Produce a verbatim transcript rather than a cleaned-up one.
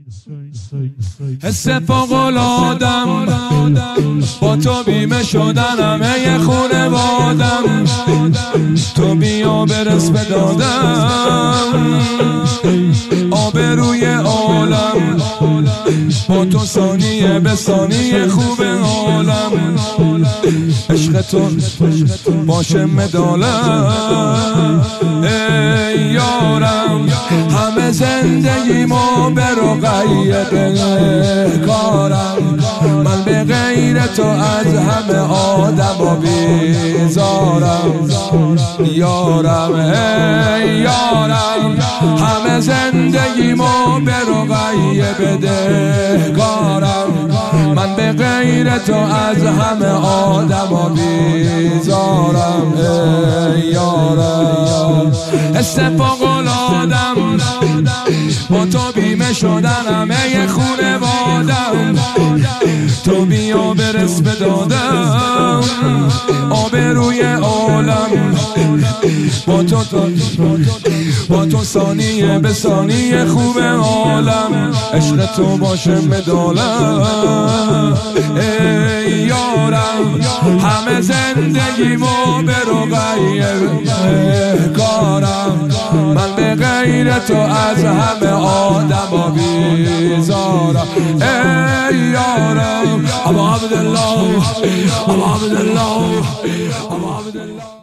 حس فوق‌العاده‌ام با تو بیمه شدنم ای خونوادم، تو بیا برس به دادم آبروی عالم، با تو ثانیه به ثانیه خوب عالم، عشق تو باشه مدالم ای یارم، همه زندگی ما به رقیه کارم، من به غیر تو از همه آدم بیزارم یارم ای یارم، همه زندگی ما به رقیه بده کارم، من به غیر تو از همه آدم بیزارم ای یارم. حس فوق‌العاده‌ام با تو بیمه شدنم ای خونوادم، تو بیا برس به دادم آبروی عالم، با تو با تو ثانیه به ثانیه خوب عالم، عشق تو باشه مدالم ای یارم، همه زندگی ما به رقیه کارم، من به غیر تو از همه آدم بیزارم ای یارم. ابو عبدالله ابو عبدالله ابو عبدالله